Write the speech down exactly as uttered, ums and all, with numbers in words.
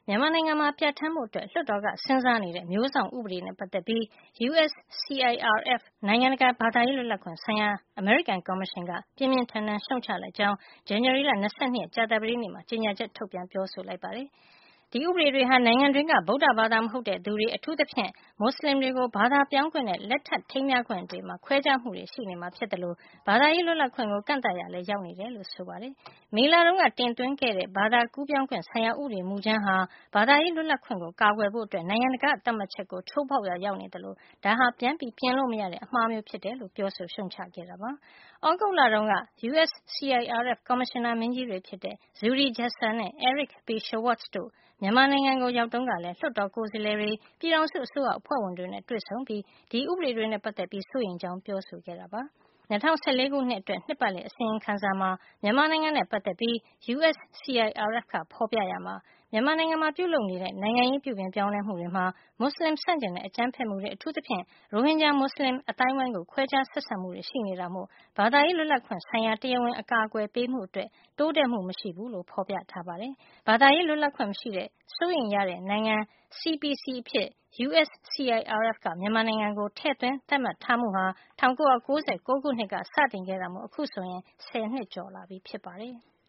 မြန်မာနိုင်ငံမှာပြဋ္ဌာန်းမှုအတွက်လွှတ်တော်ကစဉ်းစားနေတဲ့မျိုးစောင်ဥပဒေနဲ့ပတ်သက်ပြီး U S C I R F နိုင်ငံတကာဘာသာရေးလွတ်လပ်ခွင့်ဆိုင်ရာအမေရိကန်ကော်မရှင်ကပြင်းပြင်းထန်ထန်ရှုတ်ချလိုက်ကြောင်း ဇန်နဝါရီလ ၂၂ ရက်ကြာသပတေးနေ့မှာကြေညာချက်ထုတ်ပြန်ပြောဆိုလိုက်ပါတယ်။ ဒီဥပဒေတွေဟာနိုင်ငံတွင်းကဗုဒ္ဓဘာသာမဟုတ်တဲ့သူတွေအထူးသဖြင့်မွတ်ဆလင်တွေကိုဘာသာပြောင်းခွင့်နဲ့လက်ထပ်ထိမ်းမြားခွင့်တွေမှာခွဲခြားမှုတွေရှိနေမှာဖြစ်သလိုဘာသာရေးလွတ်လပ်ခွင့်ကိုကန့်သတ်ရာလည်းရောက်နေတယ်လို့ဆိုပါတယ်။မေလတုန်းကတင်သွင်းခဲ့တဲ့ဘာသာကူးပြောင်းခွင့်ဆိုင်ရာဥပဒေမူကြမ်းဟာဘာသာရေးလွတ်လပ်ခွင့်ကိုကာကွယ်ဖို့အတွက်နိုင်ငံတကာသတ်မှတ်ချက်ကိုချိုးဖောက်ရာရောက်နေသလိုဒါဟာပြန်ပြီးပြင်လို့မရတဲ့အမှားမျိုးဖြစ်တယ်လို့ပြောဆိုရှုတ်ချခဲ့တာပါ။ဩဂုတ်လတုန်းက U S C I R F ကော်မရှင်နာမင်းကြီးတွေဖြစ်တဲ့ Zuhdi Jasser နဲ့ Eric B. Schwartz တို့မြန်မာနိုင်ငံကိုရောက်တုန်းကလည်းလွှတ်တော်ကိုယ်စားလှယ်တွေပြည်ထောင်စုအစိုးရအဖွဲ့ဝင်တွေနဲ့တွေ့ဆုံပြီးဒီဥပဒေတွေနဲ့ပတ်သက်ပြီးစိုးရိမ်ကြောင်းပြောဆိုခဲ့တာပါ။၂၀၁၄ခုနှစ်အတွက်နှစ်ပတ်လည်အစီရင်ခံစာမှာမြန်မာနိုင်ငံနဲ့ပတ်သက်ပြီး U S C I R F ကဖော်ပြရာမှာမြန်မာနိုင်ငံမှာပြုလုပ်နေတဲ့နိုင်ငံရေးပြုပြင်ပြောင်းလဲမှုတွေမှာမွတ်ဆလင်ဆန့်ကျင်တဲ့အကြမ်းဖက်မှုတွေအထူးသဖြင့်ရိုဟင်ဂျာမွတ်ဆလင်အသိုင်းအဝိုင်းကိုခွဲခြားဆက်ဆံမှုတွေရှိနေတာမို့ဘာသာရေးလွတ်လပ်ခွင့်ဆိုင်ရာတရားဝင်အကာအကွယ်ပေးမှုအတွက်တိုးတက်မှုမရှိဘူးလို့ဖော်ပြထားပါတယ်။ဘာသာရေးလွတ်လပ်ခွင့်မရှိတဲ့စိုးရိမ်ရတဲ့နိုင်ငံ C P C အဖြစ် U S C I R F ကမြန်မာနိုင်ငံကိုထည့်သွင်းသတ်မှတ်ထားမှုဟာ၁၉၉၉ခုနှစ်ကစတင်ခဲ့တာမို့အခုဆိုရင်ဆယ်နှစ်ကျော်လာပြီဖြစ်ပါတယ်။